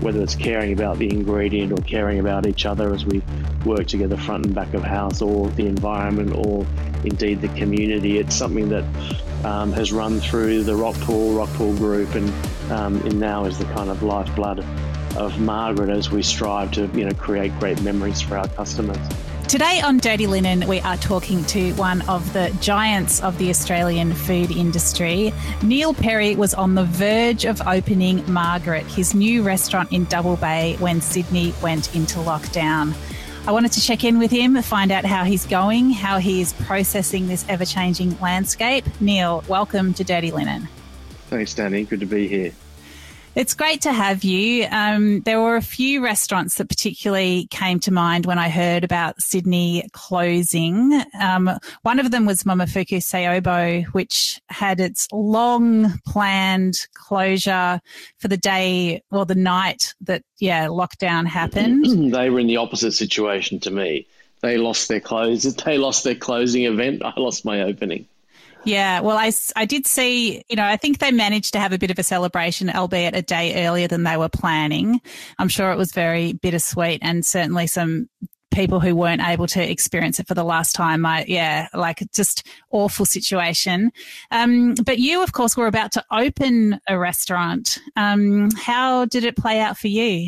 whether it's caring about the ingredient or caring about each other as we work together front and back of house, or the environment, or indeed the community. It's something that has run through the Rockpool Group, and now is the kind of lifeblood of Margaret as we strive to create great memories for our customers. Today on Dirty Linen, we are talking to one of the giants of the Australian food industry. Neil Perry was on the verge of opening Margaret, his new restaurant in Double Bay, when Sydney went into lockdown. I wanted to check in with him, find out how he's going, how he is processing this ever-changing landscape. Neil, welcome to Dirty Linen. Thanks, Danny. Good to be here. It's great to have you. There were a few restaurants that particularly came to mind when I heard about Sydney closing. One of them was Momofuku Sayobo, which had its long planned closure for the day or the night that, lockdown happened. They were in the opposite situation to me. They lost their closing event. I lost my opening. Yeah, well, I did see, I think they managed to have a bit of a celebration, albeit a day earlier than they were planning. I'm sure it was very bittersweet, and certainly some people who weren't able to experience it for the last time. Just awful situation. But you, of course, were about to open a restaurant. How did it play out for you?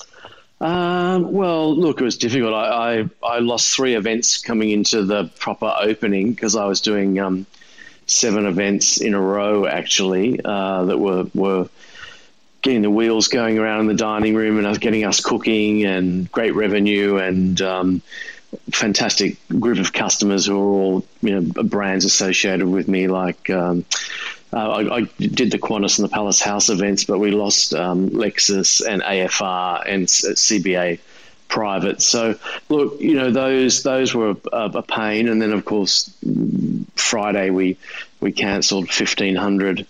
Well, look, it was difficult. I lost 3 events coming into the proper opening because I was doing 7 events in a row, actually, that were getting the wheels going around in the dining room, and getting us cooking, and great revenue, and fantastic group of customers who are all brands associated with me. Like I did the Qantas and the Palace House events, but we lost Lexus and AFR and CBA private. So look, those were a pain. And then of course Friday we cancelled 1,500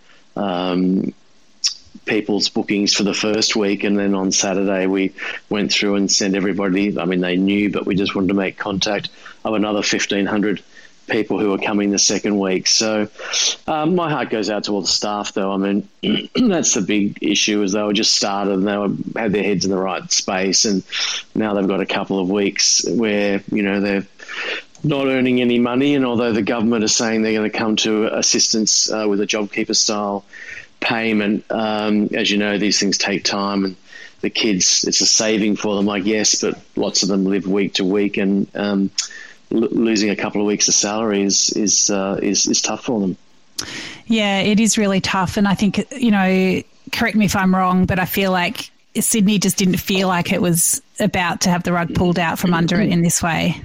people's bookings for the first week, and then on Saturday we went through and sent everybody, they knew, but we just wanted to make contact of another 1,500 people who are coming the second week. So my heart goes out to all the staff, though. That's the big issue, is they were just started and they had their heads in the right space, and now they've got a couple of weeks where they're not earning any money, and although the government is saying they're going to come to assistance with a JobKeeper style payment, as you know, these things take time, and the kids, it's a saving for them, I guess, but lots of them live week to week, and losing a couple of weeks of salary is tough for them. Yeah, it is really tough. And I think, correct me if I'm wrong, but I feel like Sydney just didn't feel like it was about to have the rug pulled out from under it in this way.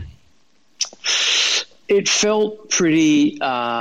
It felt pretty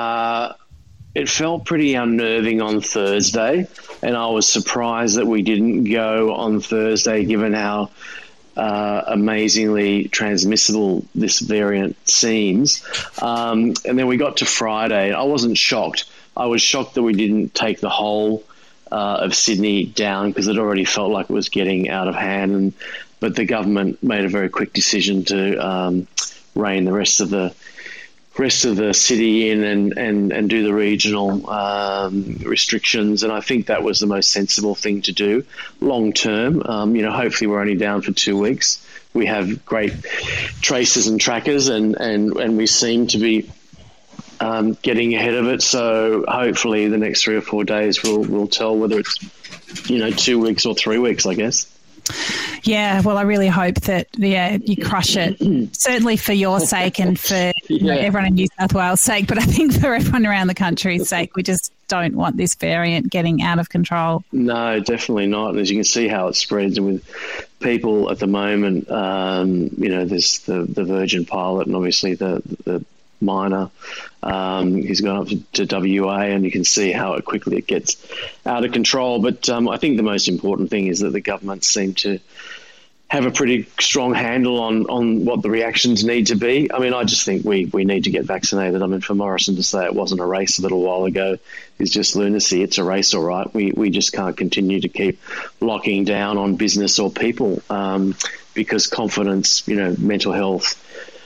unnerving on Thursday, and I was surprised that we didn't go on Thursday, given how amazingly transmissible this variant seems. And then we got to Friday. I wasn't shocked. I was shocked that we didn't take the whole of Sydney down, because it already felt like it was getting out of hand. But the government made a very quick decision to rein the rest of the city in and do the regional restrictions, and I think that was the most sensible thing to do long term. Hopefully we're only down for 2 weeks. We have great traces and trackers, and we seem to be getting ahead of it. So hopefully the next 3 or 4 days will tell whether it's 2 weeks or 3 weeks, I guess. Yeah, well, I really hope that you crush it, certainly for your sake and for everyone in New South Wales' sake, but I think for everyone around the country's sake. We just don't want this variant getting out of control. No, definitely not. And as you can see how it spreads, and with people at the moment, there's the Virgin pilot, and obviously the minor. He's gone up to WA, and you can see how quickly it gets out of control. But I think the most important thing is that the government seem to have a pretty strong handle on what the reactions need to be. I just think we need to get vaccinated. For Morrison to say it wasn't a race a little while ago is just lunacy. It's a race, all right. We just can't continue to keep locking down on business or people, because confidence, mental health,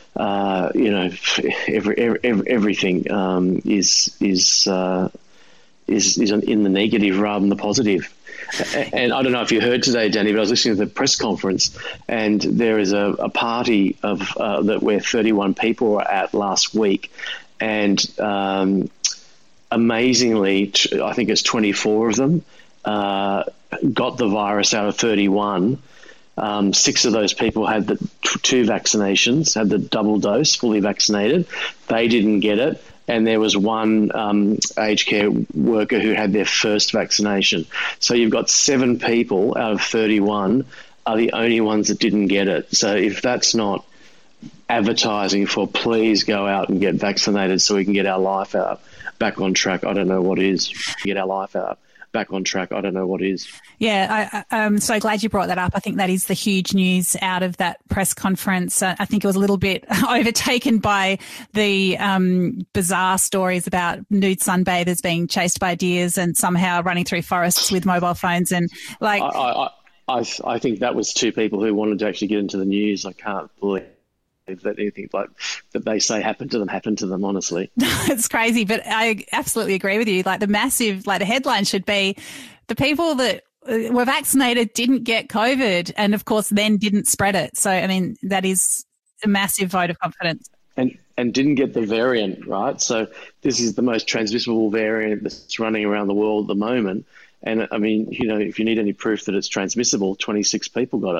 everything is in the negative rather than the positive. And I don't know if you heard today, Danny, but I was listening to the press conference, and there is a party of that where 31 people were at last week, and amazingly, I think it's 24 of them got the virus out of 31. 6 of those people had the 2 vaccinations, had the double dose, fully vaccinated. They didn't get it. And there was one aged care worker who had their first vaccination. So you've got 7 people out of 31 are the only ones that didn't get it. So if that's not advertising for please go out and get vaccinated so we can get our life out back on track, I don't know what is. Get our life out back on track, I don't know what is. Yeah, I'm so glad you brought that up. I think that is the huge news out of that press conference. I think it was a little bit overtaken by the bizarre stories about nude sunbathers being chased by deers and somehow running through forests with mobile phones. And like, I think that was 2 people who wanted to actually get into the news. I can't believe that anything like that they say happened to them, honestly. It's crazy, but I absolutely agree with you. Like the headline should be the people that were vaccinated didn't get COVID and of course then didn't spread it. So, I mean, that is a massive vote of confidence. And didn't get the variant, right? So this is the most transmissible variant that's running around the world at the moment. And I mean, if you need any proof that it's transmissible, 26 people got it.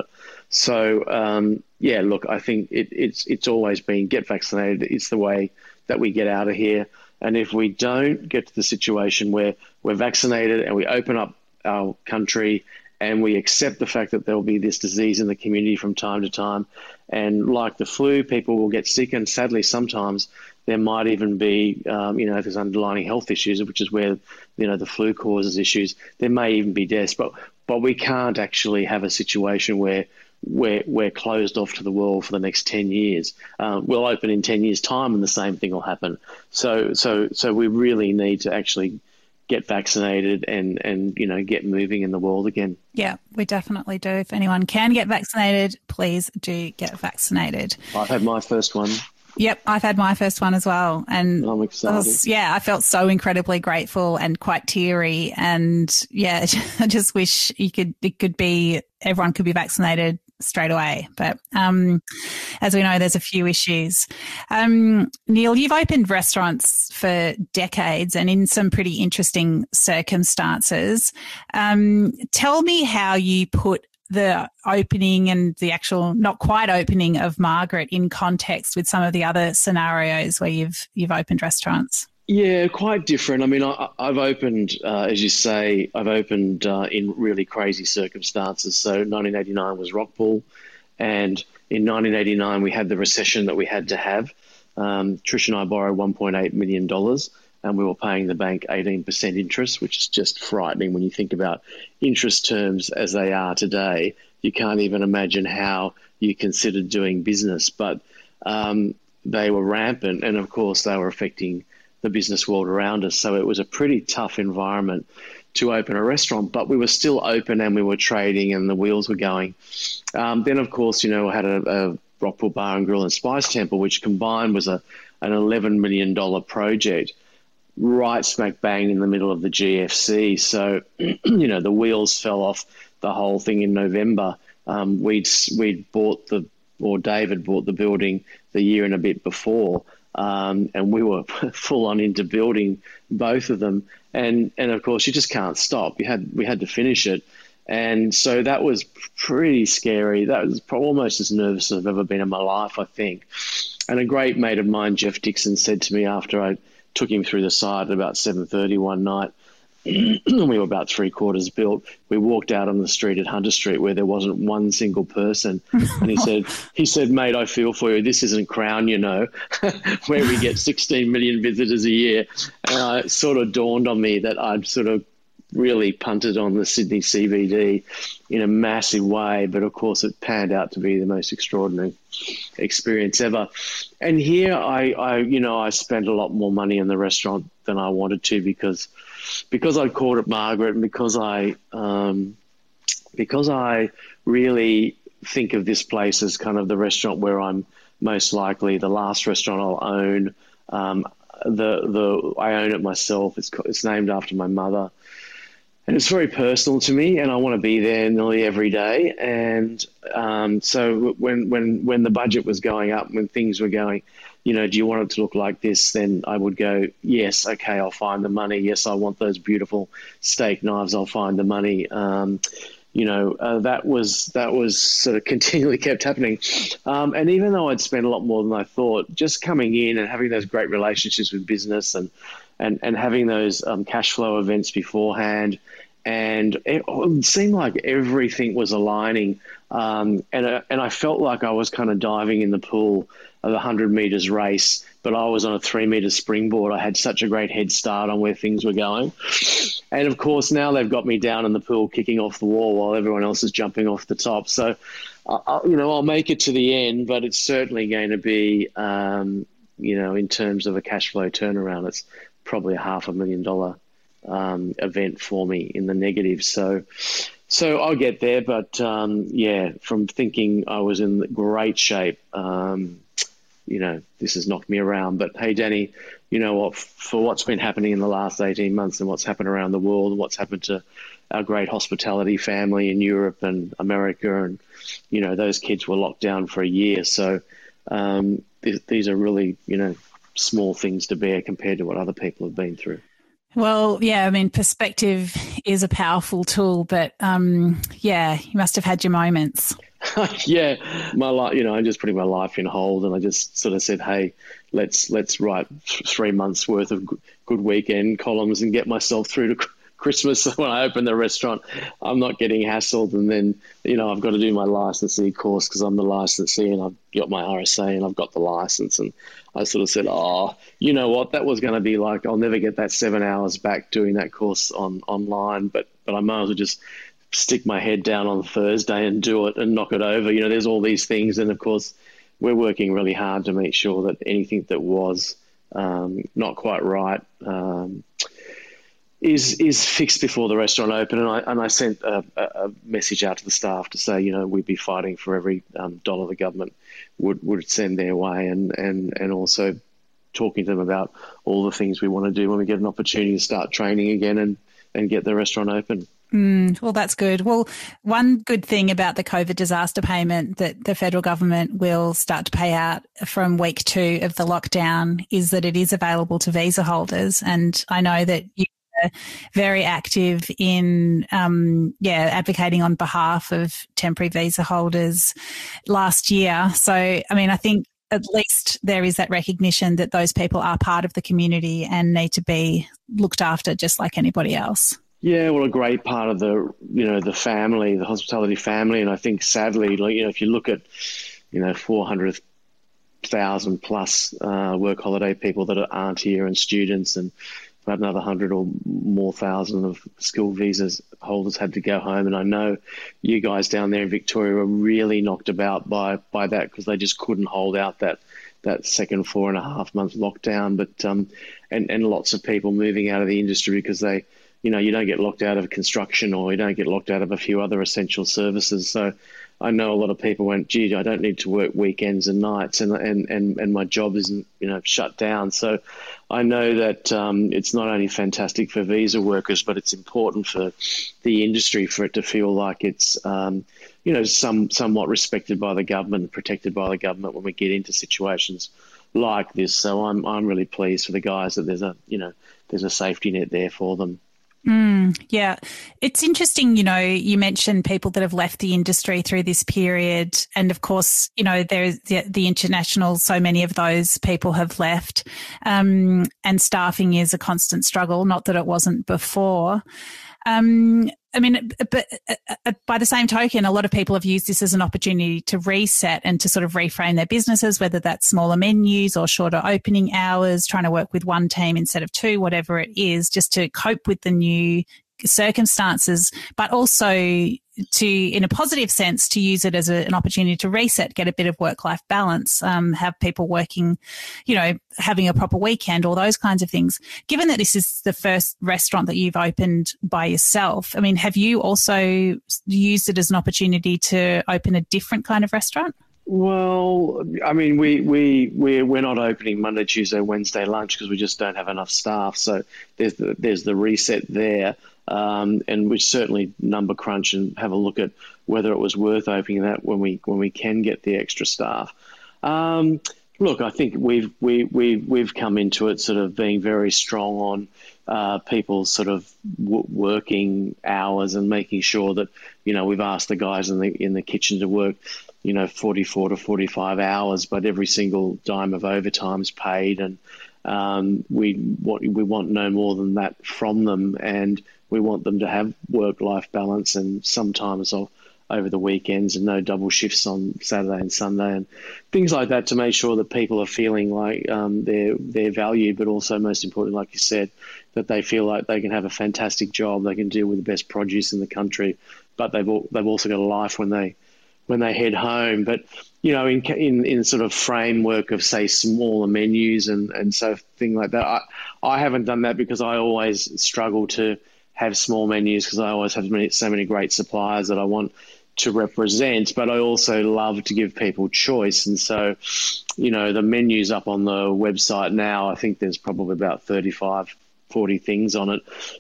So, yeah, look, I think it's always been get vaccinated. It's the way that we get out of here. And if we don't get to the situation where we're vaccinated and we open up our country and we accept the fact that there will be this disease in the community from time to time, and like the flu, people will get sick, and sadly sometimes there might even be, if there's underlying health issues, which is where, the flu causes issues, there may even be deaths. But we can't actually have a situation where we're closed off to the world for the next 10 years. We'll open in 10 years' time and the same thing will happen. So we really need to actually get vaccinated and get moving in the world again. Yeah, we definitely do. If anyone can get vaccinated, please do get vaccinated. I've had my first one. Yep, I've had my first one as well. And I'm excited. I felt so incredibly grateful and quite teary. And yeah, I just wish everyone could be vaccinated straight away. But as we know, there's a few issues. Neil, you've opened restaurants for decades and in some pretty interesting circumstances. Tell me how you put the opening and the actual not quite opening of Margaret in context with some of the other scenarios where you've opened restaurants. Yeah, quite different. I mean, I've opened, as you say, in really crazy circumstances. So 1989 was Rockpool, and in 1989 we had the recession that we had to have. Trish and I borrowed $1.8 million, and we were paying the bank 18% interest, which is just frightening when you think about interest terms as they are today. You can't even imagine how you considered doing business, but they were rampant, and of course they were affecting the business world around us. So it was a pretty tough environment to open a restaurant, but we were still open and we were trading and the wheels were going. Then, of course, we had a Rockpool Bar and Grill and Spice Temple, which combined was an $11 million project right smack bang in the middle of the GFC. So, the wheels fell off the whole thing in November. David bought the building the year and a bit before. And we were full on into building both of them. And of course, you just can't stop. We had to finish it. And so that was pretty scary. That was almost as nervous as I've ever been in my life, I think. And a great mate of mine, Jeff Dixon, said to me after I took him through the site at about 7:30 one night, we were about 3/4 built. We walked out on the street at Hunter Street where there wasn't one single person. And he said, mate, I feel for you. This isn't Crown, where we get 16 million visitors a year. And it sort of dawned on me that I'd sort of really punted on the Sydney CBD in a massive way. But of course it panned out to be the most extraordinary experience ever. And here I spent a lot more money in the restaurant than I wanted to because I called it Margaret, and because I really think of this place as kind of the restaurant where I'm most likely the last restaurant I'll own. I own it myself. It's named after my mother, and it's very personal to me, and I want to be there nearly every day. And so when the budget was going up, when things were going, do you want it to look like this? Then I would go, yes, okay, I'll find the money. Yes, I want those beautiful steak knives. I'll find the money. That was sort of continually kept happening. And even though I'd spent a lot more than I thought, just coming in and having those great relationships with business and having those cash flow events beforehand, and it seemed like everything was aligning. And I felt like I was kind of diving in the pool of the 100 meters race, but I was on a 3 meter springboard. I had such a great head start on where things were going. And of course, now they've got me down in the pool kicking off the wall while everyone else is jumping off the top. So, I'll make it to the end, but it's certainly going to be, in terms of a cash flow turnaround, it's probably a $500,000 event for me in the negative. So I'll get there. But, from thinking I was in great shape, this has knocked me around. But hey, Danny, you know what? For what's been happening in the last 18 months and what's happened around the world and what's happened to our great hospitality family in Europe and America, and those kids were locked down for a year. So these are really small things to bear compared to what other people have been through. Well, yeah, I mean, perspective is a powerful tool, but you must have had your moments. Yeah, my life. I'm just putting my life in hold, and I just sort of said, "Hey, let's write 3 months worth of good weekend columns and get myself through to Christmas. So when I open the restaurant, I'm not getting hassled, and then I've got to do my licensee course because I'm the licensee, and I've got my RSA, and I've got the license." And I sort of said, "Oh, you know what? That was going to be like I'll never get that 7 hours back doing that course online, but I might as well just stick my head down on Thursday and do it and knock it over." There's all these things. And of course, we're working really hard to make sure that anything that was not quite right is fixed before the restaurant open. And I sent a message out to the staff to say, we'd be fighting for every dollar the government would send their way, and also talking to them about all the things we want to do when we get an opportunity to start training again and get the restaurant open. Well, that's good. Well, one good thing about the COVID disaster payment that the federal government will start to pay out from week 2 of the lockdown is that it is available to visa holders. And I know that you are very active in, advocating on behalf of temporary visa holders last year. So, I mean, I think at least there is that recognition that those people are part of the community and need to be looked after just like anybody else. Yeah, well, a great part of the family, the hospitality family. And I think sadly, if you look at, 400,000 plus work holiday people that aren't here, and students, and about another 100 or more thousand of skilled visas holders had to go home. And I know you guys down there in Victoria were really knocked about by that because they just couldn't hold out that second 4.5 month lockdown. But and lots of people moving out of the industry because they, you don't get locked out of construction, or you don't get locked out of a few other essential services. So I know a lot of people went, gee, I don't need to work weekends and nights, and my job isn't, shut down. So I know that it's not only fantastic for visa workers, but it's important for the industry for it to feel like it's, somewhat respected by the government and protected by the government when we get into situations like this. So I'm really pleased for the guys that there's a safety net there for them. Yeah. It's interesting, you mentioned people that have left the industry through this period. And of course, there's the international, so many of those people have left. And staffing is a constant struggle, not that it wasn't before. But by the same token, a lot of people have used this as an opportunity to reset and to sort of reframe their businesses, whether that's smaller menus or shorter opening hours, trying to work with one team instead of 2, whatever it is, just to cope with the new circumstances, but also to, in a positive sense, to use it as an opportunity to reset, get a bit of work-life balance, have people working, having a proper weekend, all those kinds of things. Given that this is the first restaurant that you've opened by yourself, I mean, have you also used it as an opportunity to open a different kind of restaurant? Well, I mean, we're not opening Monday, Tuesday, Wednesday lunch because we just don't have enough staff. So there's the reset there. And we certainly number crunch and have a look at whether it was worth opening that when we can get the extra staff. Look, I think we've come into it sort of being very strong on people's sort of working hours and making sure that, you know, we've asked the guys in the kitchen to work, you know, 44 to 45 hours, but every single dime of overtime's paid, and we want no more than that from them, and we want them to have work-life balance, and sometimes over the weekends, and no double shifts on Saturday and Sunday, and things like that, to make sure that people are feeling like they're valued, but also, most importantly, like you said, that they feel like they can have a fantastic job, they can deal with the best produce in the country, but they've also got a life when they head home. But, you know, in sort of framework of, say, smaller menus and so thing like that, I haven't done that because I always struggle to have small menus because I always have so many great suppliers that I want to represent, but I also love to give people choice. And so, you know, the menu's up on the website now. I think there's probably about 35, 40 things on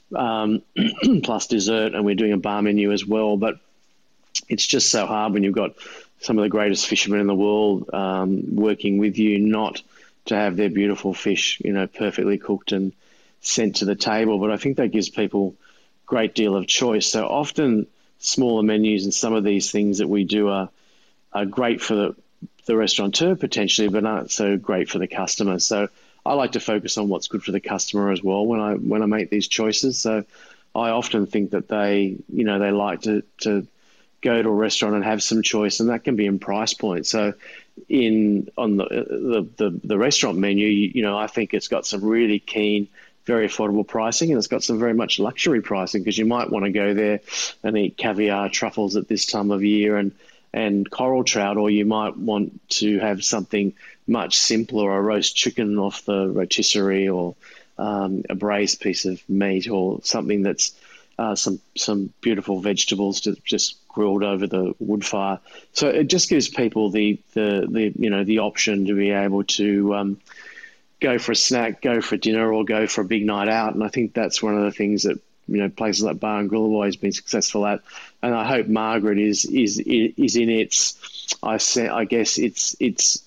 it, plus dessert, and we're doing a bar menu as well. But it's just so hard when you've got some of the greatest fishermen in the world working with you, not to have their beautiful fish, you know, perfectly cooked and sent to the table. But I think that gives people a great deal of choice. So often smaller menus and some of these things that we do are great for the restaurateur potentially, but aren't so great for the customer. So I like to focus on what's good for the customer as well when I make these choices. So I often think that they like to go to a restaurant and have some choice, and that can be in price point. So on the restaurant menu, you know, I think it's got some really keen, very affordable pricing, and it's got some very much luxury pricing, because you might want to go there and eat caviar, truffles at this time of year and coral trout, or you might want to have something much simpler, a roast chicken off the rotisserie, or a braised piece of meat, or something that's some beautiful vegetables just grilled over the wood fire. So it just gives people the option to be able to go for a snack, go for dinner, or go for a big night out. And I think that's one of the things that, you know, places like Bar and Grill have always been successful at. And I hope Margaret is in its, I guess it's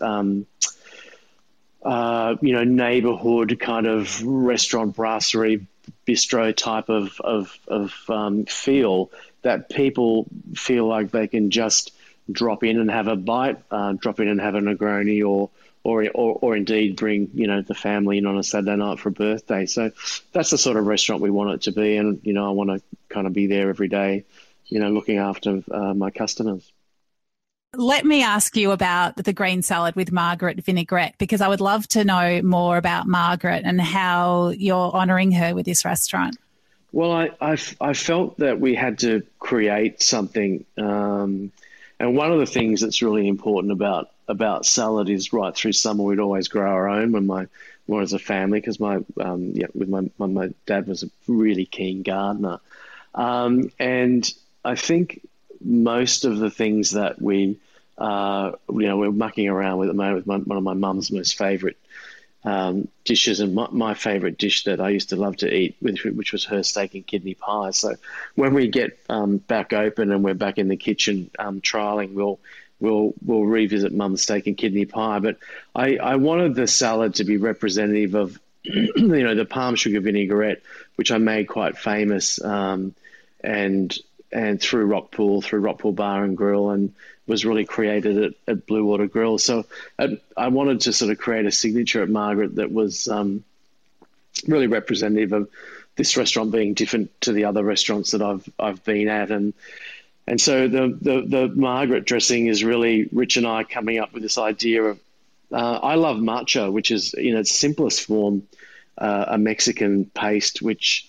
neighborhood kind of restaurant, brasserie, bistro type of feel, that people feel like they can just drop in and have a bite, drop in and have a Negroni, or indeed bring, you know, the family in on a Saturday night for a birthday. So that's the sort of restaurant we want it to be. And, you know, I want to kind of be there every day, you know, looking after my customers. Let me ask you about the green salad with Margaret vinaigrette, because I would love to know more about Margaret and how you're honouring her with this restaurant. Well, I felt that we had to create something. And one of the things that's really important about salad is, right through summer we'd always grow our own when as a family, because my dad was a really keen gardener, and I think most of the things that we're mucking around with at the moment, with one of my mum's most favourite dishes, and my favourite dish that I used to love to eat, which was her steak and kidney pie. So when we get back open and we're back in the kitchen trialling, we'll revisit Mum's steak and kidney pie. But I wanted the salad to be representative of you know, the palm sugar vinaigrette, which I made quite famous, and through Rockpool Bar and Grill, and was really created at Blue Water Grill. So I wanted to sort of create a signature at Margaret that was really representative of this restaurant being different to the other restaurants that I've been at. And so the Margaret dressing is really Rich and I coming up with this idea of, I love matcha, which is, in its simplest form, a Mexican paste, which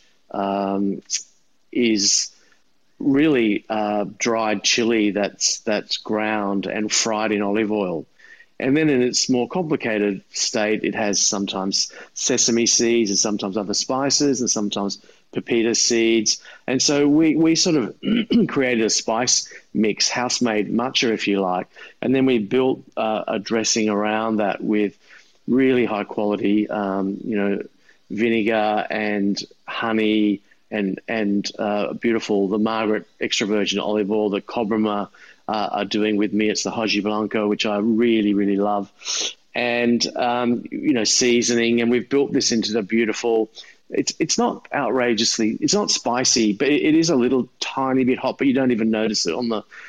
is really dried chili that's ground and fried in olive oil. And then in its more complicated state, it has sometimes sesame seeds and sometimes other spices and sometimes pepita seeds. And so we sort of created a spice mix, house-made matcha, if you like. And then we built a dressing around that with really high quality, vinegar and honey beautiful. The Margaret extra virgin olive oil that Cobrima are doing with me. It's the Hoji Blanco, which I really, really love. And, seasoning. And we've built this into the beautiful, it's not outrageously, it's not spicy, but it is a little tiny bit hot, but you don't even notice it on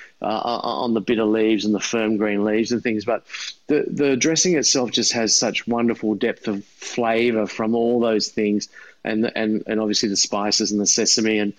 the bitter leaves and the firm green leaves and things. But the dressing itself just has such wonderful depth of flavor from all those things, and obviously the spices and the sesame. And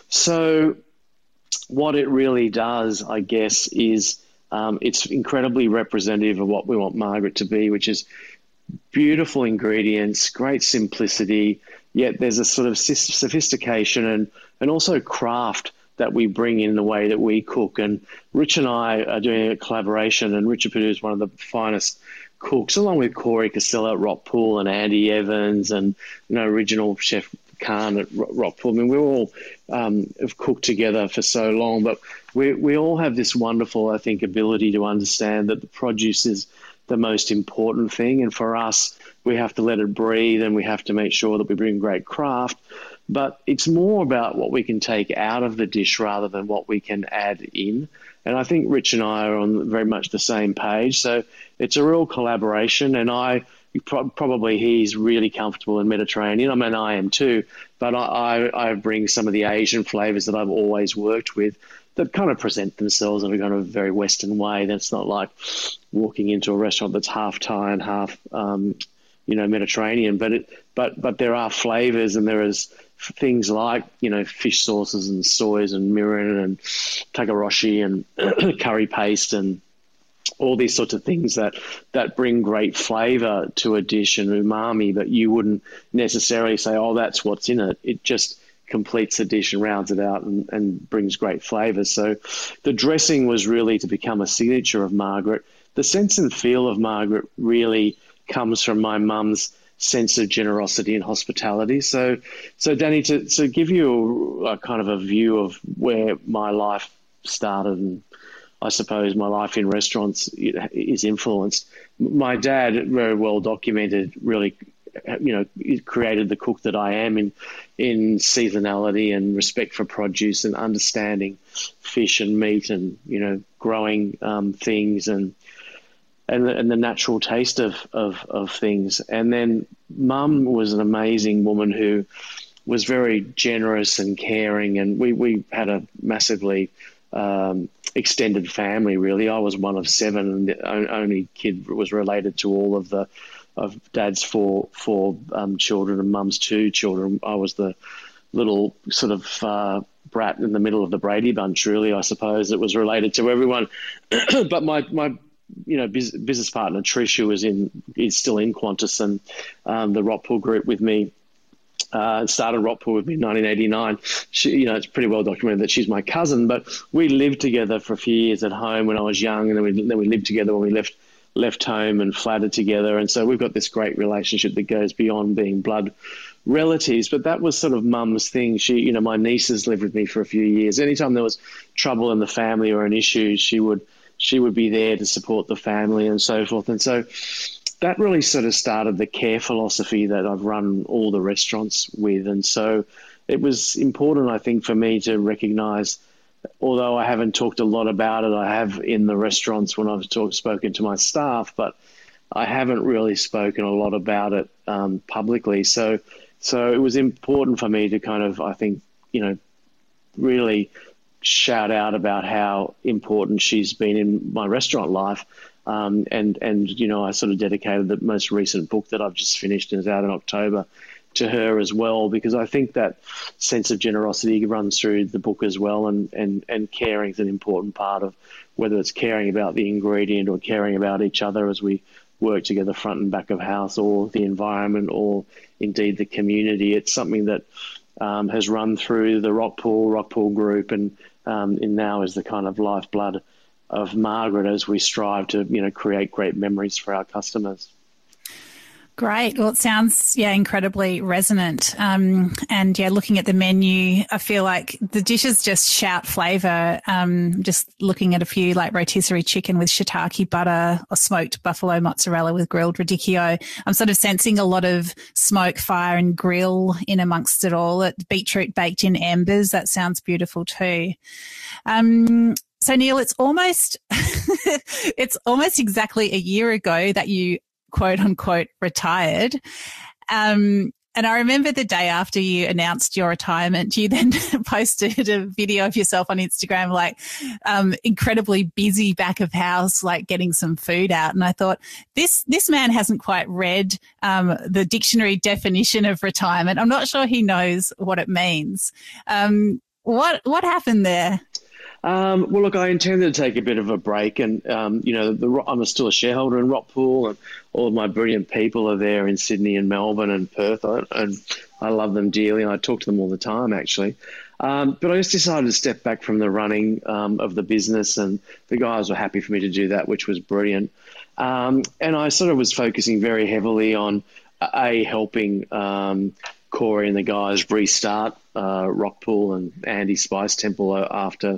so what it really does, I guess, is it's incredibly representative of what we want Margaret to be, which is beautiful ingredients, great simplicity, yet there's a sort of sophistication and also craft that we bring in the way that we cook. And Rich and I are doing a collaboration, and Richard Purdue is one of the finest cooks, along with Corey Casella at Rockpool and Andy Evans and original chef Khan at Rockpool. I mean, we all have cooked together for so long, but we all have this wonderful, I think, ability to understand that the produce is the most important thing. And for us, we have to let it breathe, and we have to make sure that we bring great craft. But it's more about what we can take out of the dish rather than what we can add in. And I think Rich and I are on very much the same page. So it's a real collaboration. And probably he's really comfortable in Mediterranean. I mean, I am too. But I bring some of the Asian flavors that I've always worked with that kind of present themselves in a kind of very Western way. That's not like walking into a restaurant that's half Thai and half, Mediterranean. But there are flavors, and there is things like, fish sauces and soys and mirin and tagaroshi and curry paste and all these sorts of things that bring great flavor to a dish and umami, but you wouldn't necessarily say, oh, that's what's in it. It just completes the dish and rounds it out and brings great flavor. So the dressing was really to become a signature of Margaret. The sense and feel of Margaret really comes from my mum's sense of generosity and hospitality. So Danny, to give you a kind of a view of where my life started, and I suppose my life in restaurants is influenced. My dad, very well documented, really, created the cook that I am in seasonality and respect for produce and understanding fish and meat and, growing things and the natural taste of things. And then Mum was an amazing woman who was very generous and caring, and we had a massively extended family, really. I was one of 7, and the only kid was related to all of Dad's four children and Mum's 2 children. I was the little sort of brat in the middle of the Brady Bunch, really, I suppose. It was related to everyone. But my business partner Trish, who is still in Qantas and the Rockpool group with me, started Rockpool with me in 1989. She, it's pretty well documented that she's my cousin, but we lived together for a few years at home when I was young, and then we lived together when we left home and flattered together. And so we've got this great relationship that goes beyond being blood relatives. But that was sort of Mum's thing. She, my nieces lived with me for a few years. Anytime there was trouble in the family or an issue, she would be there to support the family and so forth. And so that really sort of started the care philosophy that I've run all the restaurants with. And so it was important, I think, for me to recognize, although I haven't talked a lot about it, I have in the restaurants when I've spoken to my staff, but I haven't really spoken a lot about it publicly. So it was important for me to kind of, I think, really shout out about how important she's been in my restaurant life. And I sort of dedicated the most recent book that I've just finished and is out in October to her as well, because I think that sense of generosity runs through the book as well, and caring is an important part of whether it's caring about the ingredient or caring about each other as we work together front and back of house, or the environment, or indeed the community. It's something that has run through the Rockpool group, and now is the kind of lifeblood of Margaret as we strive to create great memories for our customers. Great. Well, it sounds, incredibly resonant. And looking at the menu, I feel like the dishes just shout flavour. Just looking at a few like rotisserie chicken with shiitake butter or smoked buffalo mozzarella with grilled radicchio. I'm sort of sensing a lot of smoke, fire and grill in amongst it all. Beetroot baked in embers. That sounds beautiful too. So Neil, it's almost, it's almost exactly a year ago that you quote unquote retired. And I remember the day after you announced your retirement, you then posted a video of yourself on Instagram, like incredibly busy back of house, like getting some food out. And I thought, this man hasn't quite read the dictionary definition of retirement. I'm not sure he knows what it means. What happened there? Well, look, I intended to take a bit of a break, and I'm still a shareholder in Rockpool, and all of my brilliant people are there in Sydney and Melbourne and Perth, and I love them dearly, and I talk to them all the time, actually. But I just decided to step back from the running of the business, and the guys were happy for me to do that, which was brilliant. And I sort of was focusing very heavily on helping Corey and the guys restart Rockpool and Andy Spice Temple after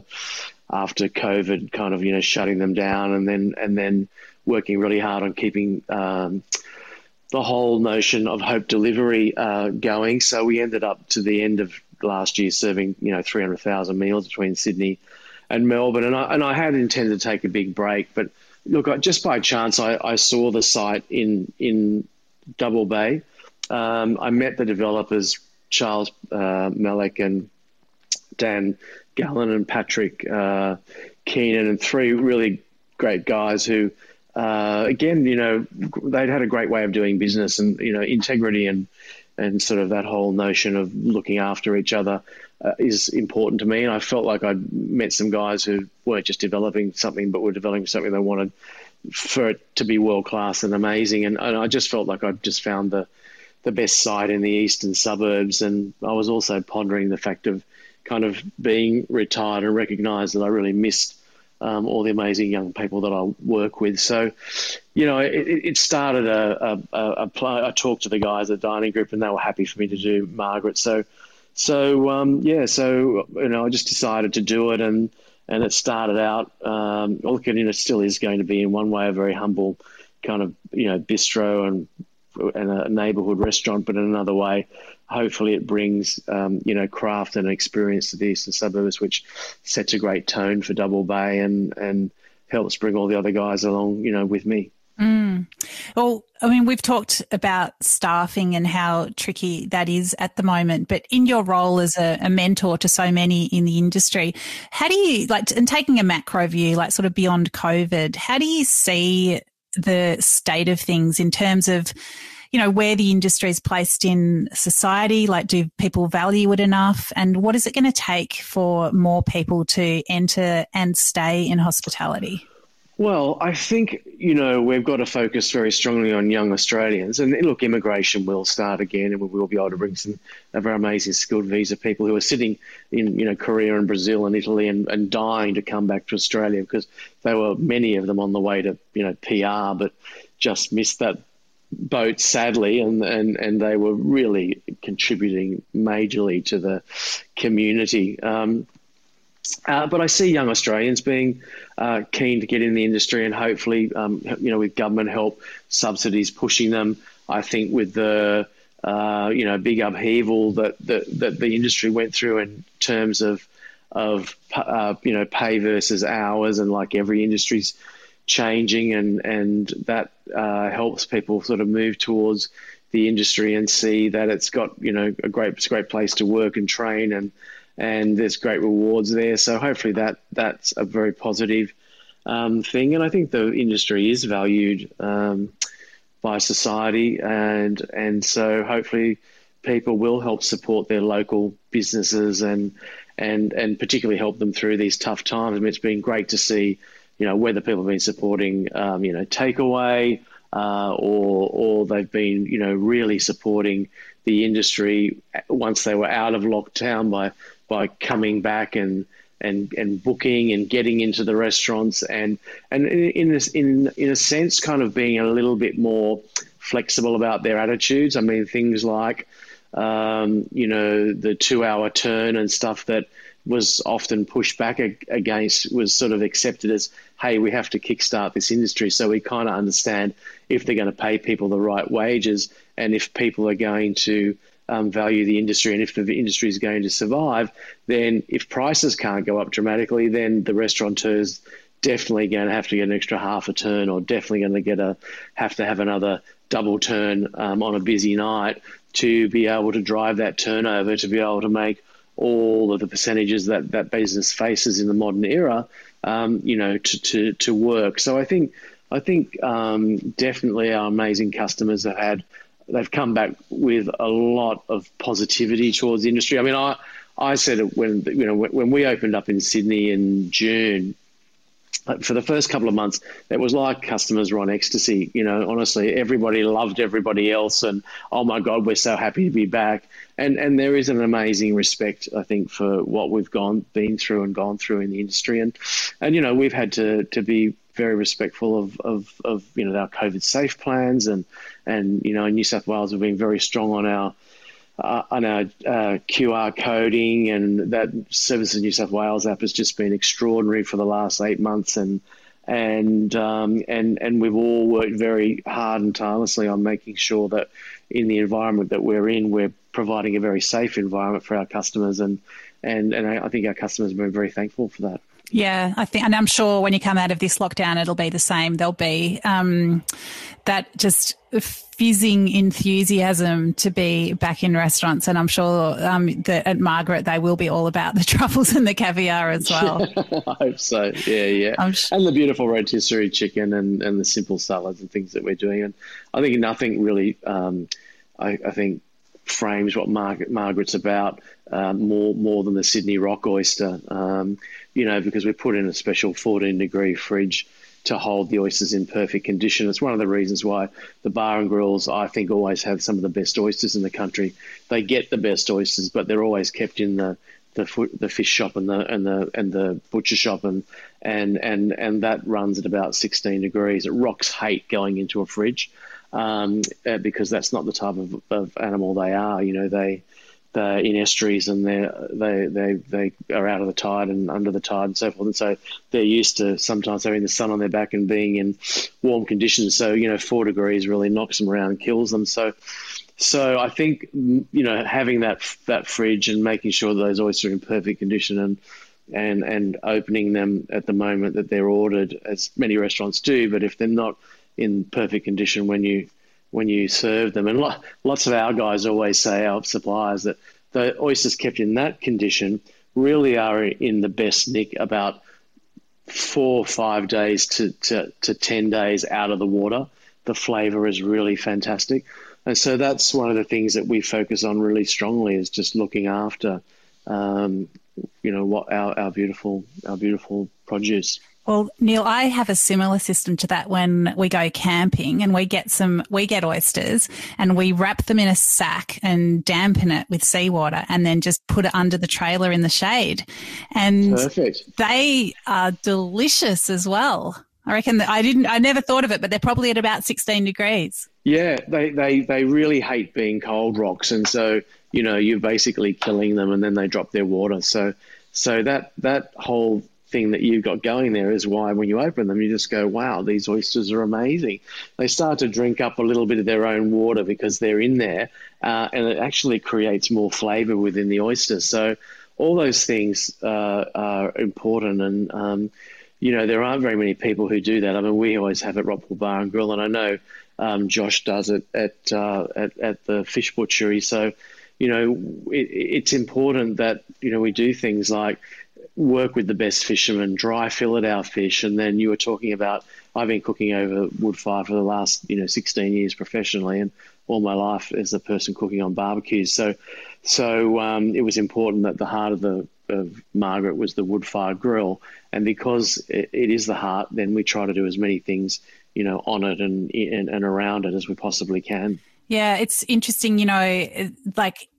COVID kind of shutting them down, and then working really hard on keeping the whole notion of Hope Delivery going. So we ended up to the end of last year serving 300,000 meals between Sydney and Melbourne, and I had intended to take a big break, but look, just by chance I saw the site in Double Bay. I met the developers, Charles Malek and Dan Gallen and Patrick Keenan, and three really great guys who, again, they'd had a great way of doing business, and, integrity and sort of that whole notion of looking after each other is important to me. And I felt like I'd met some guys who weren't just developing something, but were developing something they wanted for it to be world-class and amazing. And I just felt like I'd just found the best site in the eastern suburbs, and I was also pondering the fact of kind of being retired and recognised that I really missed all the amazing young people that I work with. So, it started a play. I talked to the guys at Dining Group, and they were happy for me to do Margaret. So I just decided to do it, and it started out. It still is going to be in one way a very humble kind of bistro and a neighbourhood restaurant, but in another way, hopefully it brings craft and experience to the eastern suburbs, which sets a great tone for Double Bay and helps bring all the other guys along, with me. Well, I mean, we've talked about staffing and how tricky that is at the moment, but in your role as a mentor to so many in the industry, how do you, and taking a macro view, sort of beyond COVID, how do you see the state of things in terms of, where the industry is placed in society? Do people value it enough? And what is it going to take for more people to enter and stay in hospitality? Well, I think, we've got to focus very strongly on young Australians. And look, immigration will start again, and we will be able to bring some of our amazing skilled visa people who are sitting in, Korea and Brazil and Italy and dying to come back to Australia, because there were many of them on the way to, PR, but just missed that boat, sadly, and they were really contributing majorly to the community. But I see young Australians being keen to get in the industry, and hopefully, with government help, subsidies pushing them. I think with the big upheaval that the industry went through in terms of pay versus hours, and like every industry's changing, and that helps people sort of move towards the industry and see that it's got a great place to work and train, and there's great rewards there. So hopefully that's a very positive thing. And I think the industry is valued by society, and so hopefully people will help support their local businesses and particularly help them through these tough times. I mean, it's been great to see, whether people have been supporting, takeaway, or they've been, really supporting the industry once they were out of lockdown by coming back and booking and getting into the restaurants and in a sense kind of being a little bit more flexible about their attitudes. I mean, things like, the 2-hour turn and stuff that was often pushed back against was sort of accepted as, hey, we have to kickstart this industry. So we kind of understand if they're going to pay people the right wages and if people are going to value the industry, and if the industry is going to survive, then if prices can't go up dramatically, then the restaurateur's definitely going to have to get an extra half a turn, or definitely going to have to have another double turn on a busy night to be able to drive that turnover, to be able to make all of the percentages that business faces in the modern era, to work. So I think definitely our amazing customers they've come back with a lot of positivity towards the industry. I mean, I said it when we opened up in Sydney in June. For the first couple of months, it was like customers were on ecstasy. Honestly, everybody loved everybody else, and oh my God, we're so happy to be back. And there is an amazing respect, I think, for what we've been through and gone through in the industry, and we've had to be very respectful of our COVID safe plans, and in New South Wales we've been very strong on our QR coding, and that Services New South Wales app has just been extraordinary for the last 8 months, and we've all worked very hard and tirelessly on making sure that in the environment that we're in, we're providing a very safe environment for our customers, and I think our customers have been very thankful for that. Yeah, I think, and I'm sure when you come out of this lockdown, it'll be the same. There'll be that just fizzing enthusiasm to be back in restaurants, and I'm sure that at Margaret they will be all about the truffles and the caviar as well. I hope so. Yeah. And the beautiful rotisserie chicken and the simple salads and things that we're doing. And I think nothing really, I think, frames what Margaret's about more than the Sydney rock oyster, because we put in a special 14-degree fridge to hold the oysters in perfect condition. It's one of the reasons why the bar and grills, I think, always have some of the best oysters in the country. They get the best oysters, but they're always kept in the fish shop and the butcher shop, and that runs at about 16 degrees. It rocks hate going into a fridge. Because that's not the type of animal they are. They're in estuaries, and they are out of the tide and under the tide and so forth. And so they're used to sometimes having the sun on their back and being in warm conditions. So 4 degrees really knocks them around and kills them. So I think having that fridge and making sure that those oysters are in perfect condition and opening them at the moment that they're ordered, as many restaurants do. But if they're not in perfect condition when you serve them, and lots of our guys always say, our suppliers, that the oysters kept in that condition really are in the best nick about 4 or 5 days to 10 days out of the water. The flavour is really fantastic, and so that's one of the things that we focus on really strongly, is just looking after what our beautiful produce. Well, Neil, I have a similar system to that when we go camping, and we get oysters and we wrap them in a sack and dampen it with seawater and then just put it under the trailer in the shade. And perfect. They are delicious as well. I reckon I never thought of it, but they're probably at about 16 degrees. Yeah, they really hate being cold rocks, and so you're basically killing them, and then they drop their water. So that whole thing that you've got going there is why when you open them, you just go, wow, these oysters are amazing. They start to drink up a little bit of their own water because they're in there, and it actually creates more flavour within the oyster. So all those things are important, and there aren't very many people who do that. I mean, we always have at Rockpool Bar and Grill, and I know Josh does it at the fish butchery. So it's important that we do things like work with the best fishermen, dry fillet our fish, and then you were talking about, I've been cooking over wood fire for the last 16 years professionally, and all my life as a person cooking on barbecues. So it was important that the heart of Margaret was the wood fire grill, and because it is the heart, then we try to do as many things on it and around it as we possibly can. Yeah, it's interesting.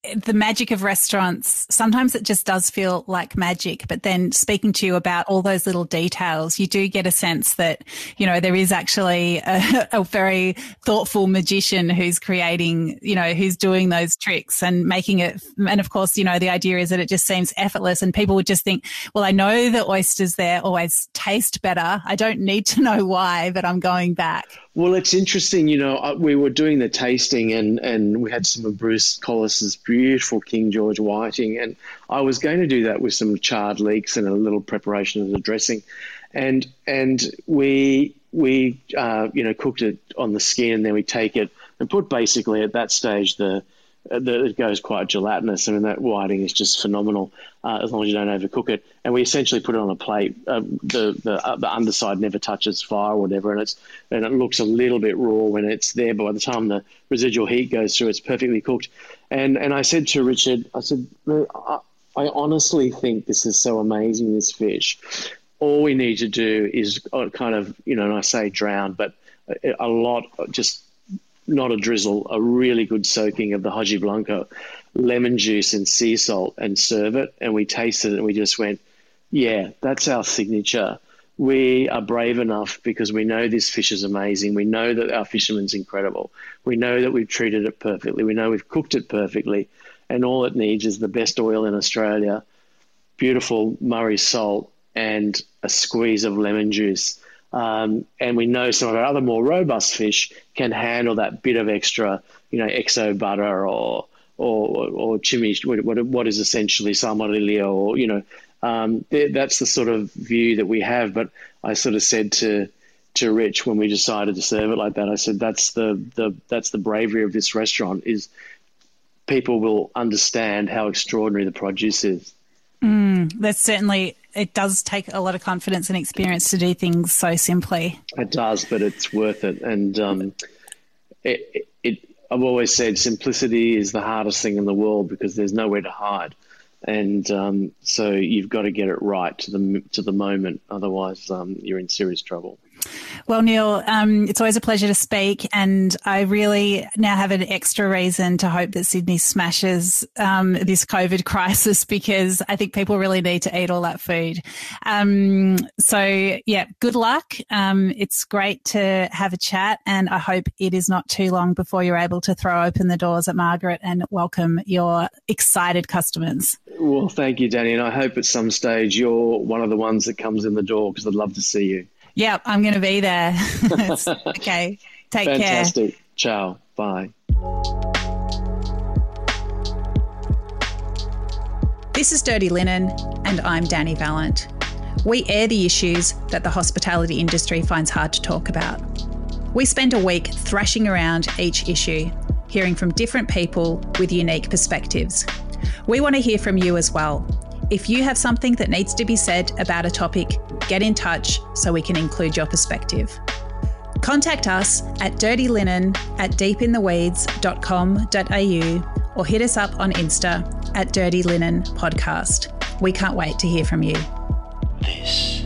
the magic of restaurants, sometimes it just does feel like magic. But then speaking to you about all those little details, you do get a sense that, you know, there is actually a very thoughtful magician who's creating, you know, who's doing those tricks and making it. And of course, you know, the idea is that it just seems effortless and people would just think, well, I know the oysters there always taste better. I don't need to know why, but I'm going back. Well, it's interesting, you know, we were doing the tasting and we had some of Bruce Collis's beautiful King George whiting, and I was going to do that with some charred leeks and a little preparation of the dressing. And we you know, cooked it on the skin, and then we take it and put basically at that stage it goes quite gelatinous. I mean, that whiting is just phenomenal as long as you don't overcook it. And we essentially put it on a plate. The underside never touches fire or whatever, and it looks a little bit raw when it's there. But by the time the residual heat goes through, it's perfectly cooked. And I said to Richard, I said, I honestly think this is so amazing, this fish. All we need to do is kind of, you know, and I say drown, but a lot, just not a drizzle, a really good soaking of the Haji Blanco, lemon juice and sea salt, and serve it. And we tasted it and we just went, yeah, that's our signature. We are brave enough because we know this fish is amazing. We know that our fisherman's incredible. We know that we've treated it perfectly. We know we've cooked it perfectly. And all it needs is the best oil in Australia, beautiful Murray salt, and a squeeze of lemon juice. And we know some of our other more robust fish can handle that bit of extra, you know, exo butter or chimichurri, what is essentially salmonella, or, you know, that's the sort of view that we have. But I sort of said to Rich when we decided to serve it like that, I said that's the bravery of this restaurant, is people will understand how extraordinary the produce is. That's certainly, it does take a lot of confidence and experience to do things so simply. It does, but it's worth it. And I've always said simplicity is the hardest thing in the world because there's nowhere to hide. And so you've got to get it right to the moment. Otherwise, you're in serious trouble. Well, Neil, it's always a pleasure to speak, and I really now have an extra reason to hope that Sydney smashes this COVID crisis, because I think people really need to eat all that food. So, yeah, good luck. It's great to have a chat, and I hope it is not too long before you're able to throw open the doors at Margaret and welcome your excited customers. Well, thank you, Danny, and I hope at some stage you're one of the ones that comes in the door, because I'd love to see you. Yeah, I'm going to be there. Okay, take care. Fantastic. Ciao. Bye. This is Dirty Linen, and I'm Danny Vallant. We air the issues that the hospitality industry finds hard to talk about. We spend a week thrashing around each issue, hearing from different people with unique perspectives. We want to hear from you as well. If you have something that needs to be said about a topic, get in touch so we can include your perspective. Contact us at dirtyLinen@deepintheweeds.com.au or hit us up on Insta @Dirty Linen Podcast. We can't wait to hear from you. This